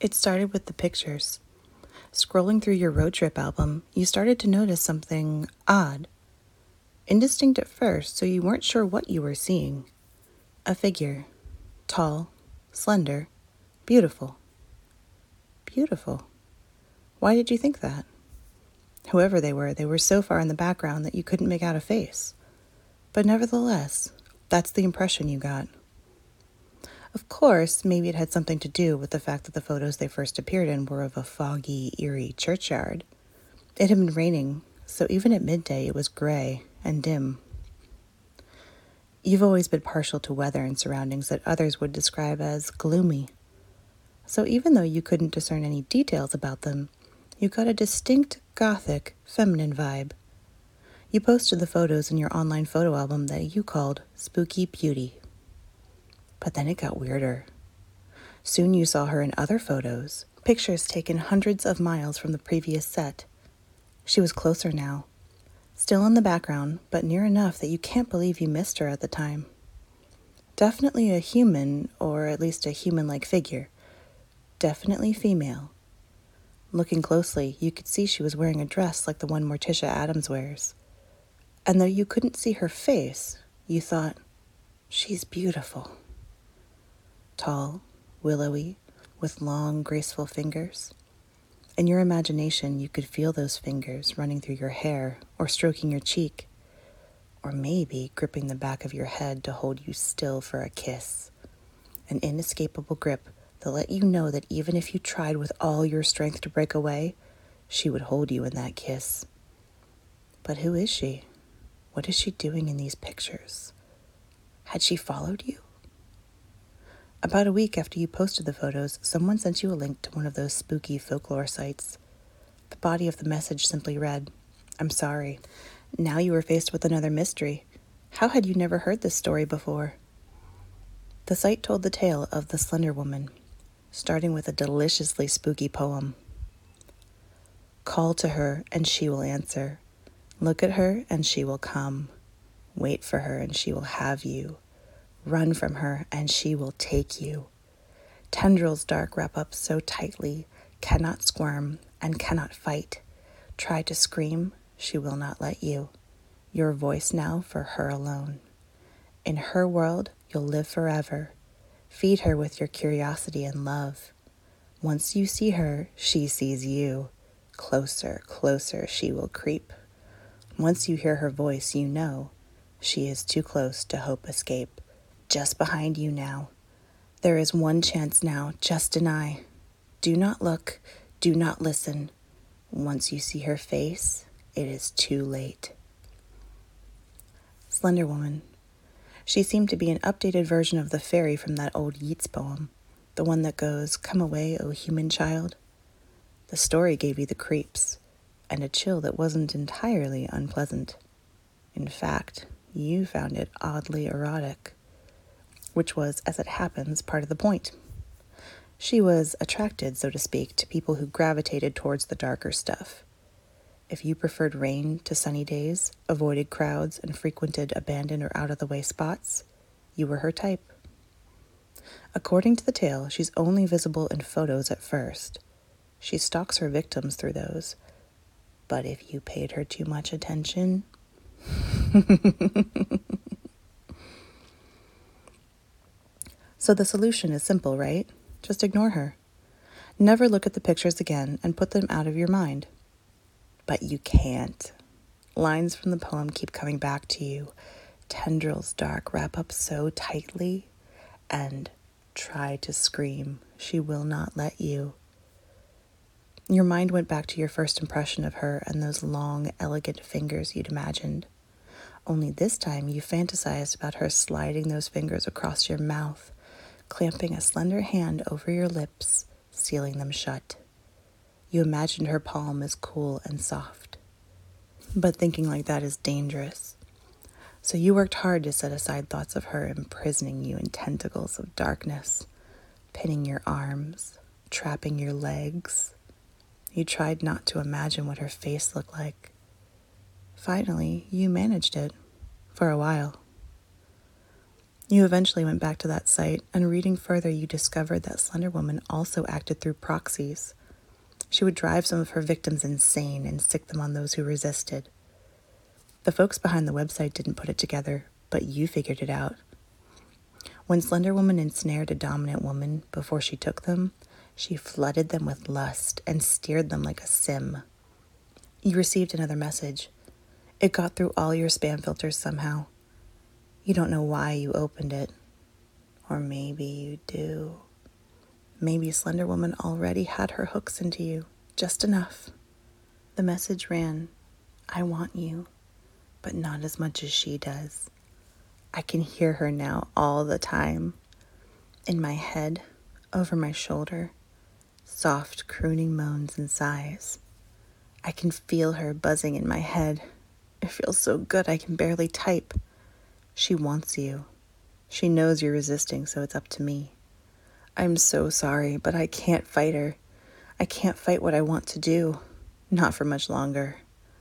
It started with the pictures. Scrolling through your road trip album, you started to notice something odd. Indistinct at first, so you weren't sure what you were seeing. A figure. Tall, slender, beautiful. Beautiful. Why did you think that? Whoever they were so far in the background that you couldn't make out a face. But nevertheless, that's the impression you got. Of course, maybe it had something to do with the fact that the photos they first appeared in were of a foggy, eerie churchyard. It had been raining, so even at midday it was gray and dim. You've always been partial to weather and surroundings that others would describe as gloomy. So even though you couldn't discern any details about them, you got a distinct, gothic, feminine vibe. You posted the photos in your online photo album that you called Spooky Beauty. But then it got weirder. Soon you saw her in other photos, pictures taken hundreds of miles from the previous set. She was closer now, still in the background, but near enough that you can't believe you missed her at the time. Definitely a human, or at least a human-like figure. Definitely female. Looking closely, you could see she was wearing a dress like the one Morticia Addams wears. And though you couldn't see her face, you thought, she's beautiful. Tall, willowy, with long, graceful fingers. In your imagination, you could feel those fingers running through your hair or stroking your cheek, or maybe gripping the back of your head to hold you still for a kiss. An inescapable grip that let you know that even if you tried with all your strength to break away, she would hold you in that kiss. But who is she? What is she doing in these pictures? Had she followed you? About a week after you posted the photos, someone sent you a link to one of those spooky folklore sites. The body of the message simply read, "I'm sorry." Now you were faced with another mystery. How had you never heard this story before? The site told the tale of the Slender Woman, starting with a deliciously spooky poem. Call to her and she will answer. Look at her and she will come. Wait for her and she will have you. Run from her and she will take you. Tendrils dark wrap up so tightly, cannot squirm and cannot fight. Try to scream, she will not let you. Your voice now for her alone. In her world, you'll live forever. Feed her with your curiosity and love. Once you see her, she sees you. Closer, closer she will creep. Once you hear her voice, you know she is too close to hope escape. Just behind you now. There is one chance now, just deny. Do not look, do not listen. Once you see her face, it is too late. Slender Woman. She seemed to be an updated version of the fairy from that old Yeats poem, the one that goes, "Come away, O human child." The story gave you the creeps, and a chill that wasn't entirely unpleasant. In fact, you found it oddly erotic, which was, as it happens, part of the point. She was attracted, so to speak, to people who gravitated towards the darker stuff. If you preferred rain to sunny days, avoided crowds, and frequented abandoned or out-of-the-way spots, you were her type. According to the tale, she's only visible in photos at first. She stalks her victims through those. But if you paid her too much attention... So the solution is simple, right? Just ignore her. Never look at the pictures again and put them out of your mind. But you can't. Lines from the poem keep coming back to you. Tendrils dark wrap up so tightly, and try to scream. She will not let you. Your mind went back to your first impression of her and those long, elegant fingers you'd imagined. Only this time you fantasized about her sliding those fingers across your mouth, clamping a slender hand over your lips, sealing them shut. You imagined her palm as cool and soft. But thinking like that is dangerous. So you worked hard to set aside thoughts of her imprisoning you in tentacles of darkness, pinning your arms, trapping your legs. You tried not to imagine what her face looked like. Finally, you managed it, for a while. You eventually went back to that site, and reading further, you discovered that Slender Woman also acted through proxies. She would drive some of her victims insane and sick them on those who resisted. The folks behind the website didn't put it together, but you figured it out. When Slender Woman ensnared a dominant woman before she took them, she flooded them with lust and steered them like a sim. You received another message. It got through all your spam filters somehow. You don't know why you opened it. Or maybe you do. Maybe Slender Woman already had her hooks into you, just enough. The message ran, I want you, but not as much as she does. I can hear her now all the time. In my head, over my shoulder, soft crooning moans and sighs. I can feel her buzzing in my head. It feels so good I can barely type. She wants you. She knows you're resisting, so it's up to me. I'm so sorry, but I can't fight her. I can't fight what I want to do. Not for much longer.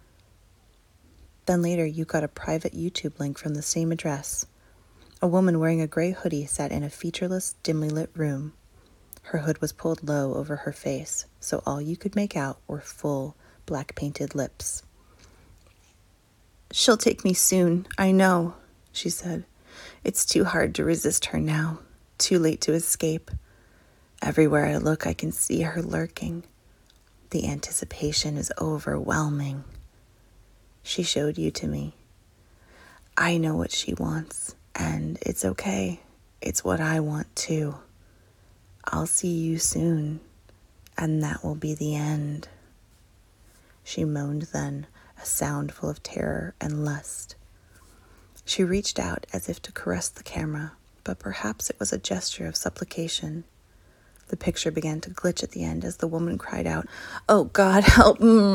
Then later, you got a private YouTube link from the same address. A woman wearing a gray hoodie sat in a featureless, dimly lit room. Her hood was pulled low over her face, so all you could make out were full, black-painted lips. She'll take me soon, I know, she said. It's too hard to resist her now, too late to escape. Everywhere I look, I can see her lurking. The anticipation is overwhelming. She showed you to me. I know what she wants, and it's okay. It's what I want too. I'll see you soon, and that will be the end. She moaned then, a sound full of terror and lust. She reached out as if to caress the camera, but perhaps it was a gesture of supplication. The picture began to glitch at the end as the woman cried out, "Oh God, help!"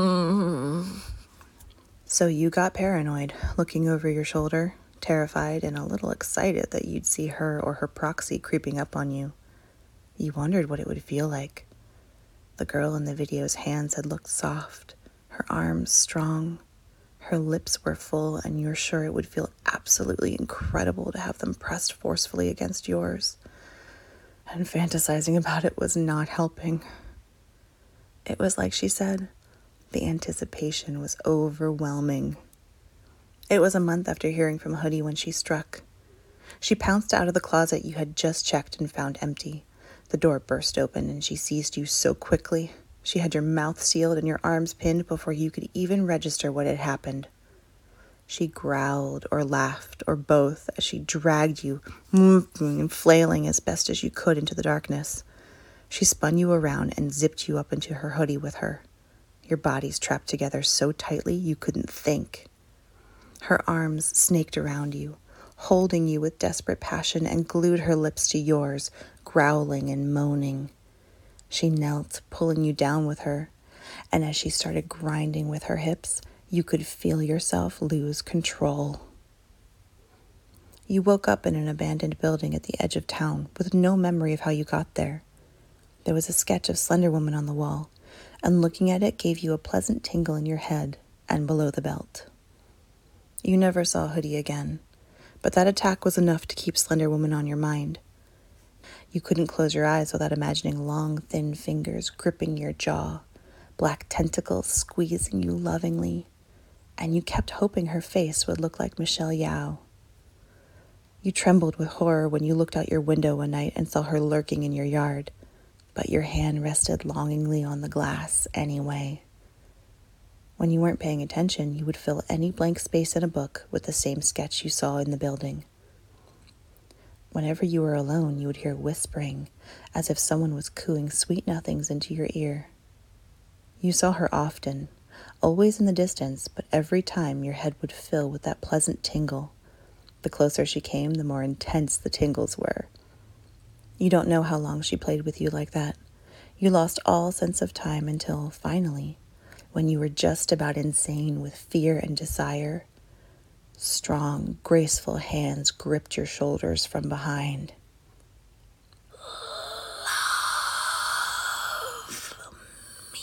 So you got paranoid, looking over your shoulder, terrified and a little excited that you'd see her or her proxy creeping up on you. You wondered what it would feel like. The girl in the video's hands had looked soft, her arms strong. Her lips were full, and you're sure it would feel absolutely incredible to have them pressed forcefully against yours. And fantasizing about it was not helping. It was like she said, the anticipation was overwhelming. It was a month after hearing from Hoodie when she struck. She pounced out of the closet you had just checked and found empty. The door burst open, and she seized you so quickly. She had your mouth sealed and your arms pinned before you could even register what had happened. She growled or laughed or both as she dragged you, moving and flailing as best as you could into the darkness. She spun you around and zipped you up into her hoodie with her. Your bodies trapped together so tightly you couldn't think. Her arms snaked around you, holding you with desperate passion, and glued her lips to yours, growling and moaning. She knelt, pulling you down with her, and as she started grinding with her hips, you could feel yourself lose control. You woke up in an abandoned building at the edge of town with no memory of how you got there. There was a sketch of Slender Woman on the wall, and looking at it gave you a pleasant tingle in your head and below the belt. You never saw Hoodie again, but that attack was enough to keep Slender Woman on your mind. You couldn't close your eyes without imagining long, thin fingers gripping your jaw, black tentacles squeezing you lovingly, and you kept hoping her face would look like Michelle Yeoh. You trembled with horror when you looked out your window one night and saw her lurking in your yard, but your hand rested longingly on the glass anyway. When you weren't paying attention, you would fill any blank space in a book with the same sketch you saw in the building. Whenever you were alone, you would hear whispering, as if someone was cooing sweet nothings into your ear. You saw her often, always in the distance, but every time your head would fill with that pleasant tingle. The closer she came, the more intense the tingles were. You don't know how long she played with you like that. You lost all sense of time until, finally, when you were just about insane with fear and desire, strong, graceful hands gripped your shoulders from behind. Love me.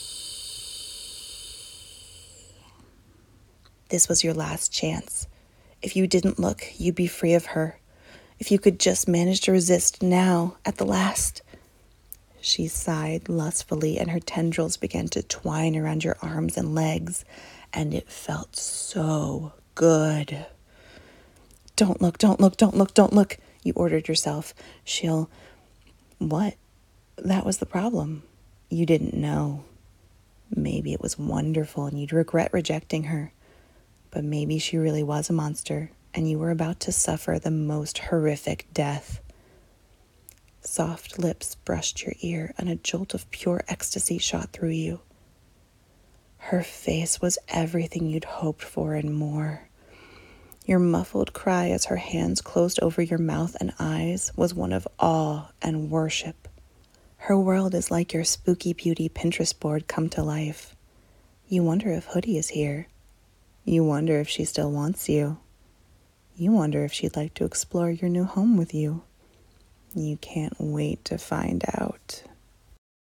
This was your last chance. If you didn't look, you'd be free of her. If you could just manage to resist now, at the last. She sighed lustfully, and her tendrils began to twine around your arms and legs, and it felt so good. Don't look, don't look, don't look, don't look, you ordered yourself. She'll... What? That was the problem. You didn't know. Maybe it was wonderful and you'd regret rejecting her. But maybe she really was a monster, and you were about to suffer the most horrific death. Soft lips brushed your ear, and a jolt of pure ecstasy shot through you. Her face was everything you'd hoped for and more. Your muffled cry as her hands closed over your mouth and eyes was one of awe and worship. Her world is like your spooky beauty Pinterest board come to life. You wonder if Hoodie is here. You wonder if she still wants you. You wonder if she'd like to explore your new home with you. You can't wait to find out.